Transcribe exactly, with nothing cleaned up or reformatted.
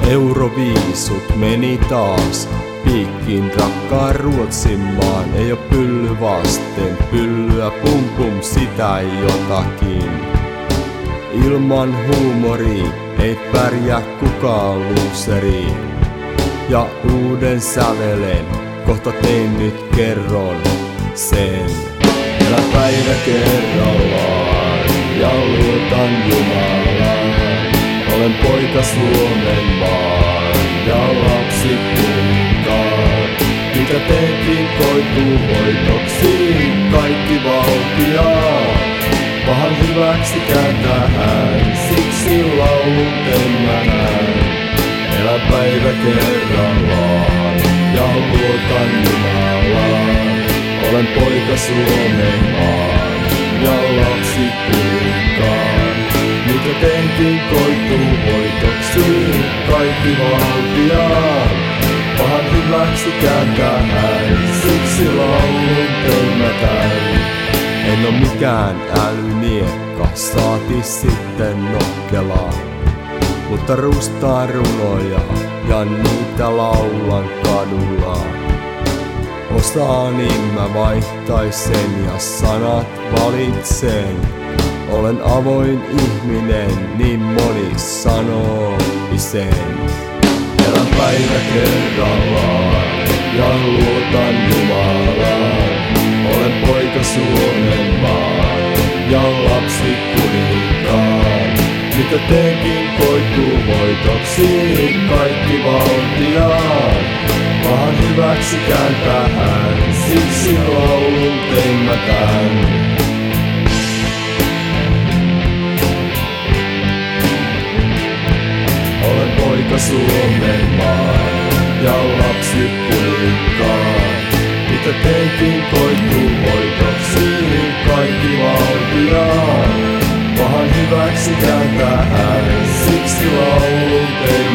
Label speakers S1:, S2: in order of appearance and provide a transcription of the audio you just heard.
S1: Euroviisut meni taas piikkiin rakkaan Ruotsin maan. Ei oo pylly vasten pyllyä, pum pum sitä jotakin. Ilman huumoria ei pärjää kukaan luuseri. Ja uuden sävelen kohta tein nyt kerron sen. Elä päivä kerrallaan ja luotan Jumalaan. Olen poika Suomen maan ja lapsi kuninkaan. Mitä teenkin koituu voitoksi kaikki valtiaat. Pahan hyväksi kääntää hän, siksi laulun temmänään. Elä päivä kerrallaan ja luotan Jumalaan. Olen poika Suomen maan ja lapsi kuninkaan. Mitä teenkin koituu voitoksi kaikki valtiaat. Pahan hyväksi kääntää hän, siksi laulun temmänään. En oo mikään älymiekka, saati sitten nokkelaa. Mutta rustaan runoja ja niitä laulan kadulla. Osaani mä vaihtaisen ja sanat valitsen. Olen avoin ihminen, niin moni sanoo sen. Elän päivä kerrallaan ja luotan Jumalaan. Olen poika Suomen maan ja lapsi kuninkaan. Mitä teenkin koituu voitoksi kaikki valtiaat. Pahan hyväksi kääntää hän, siksi laulun tein mä tän. Olen poika Suomen maan ja lapsi kuninkaan. Mitä teinkin koituu voitoksi kaikki valtiaat. Pahan hyväksi kääntää hän, siksi laulun tein.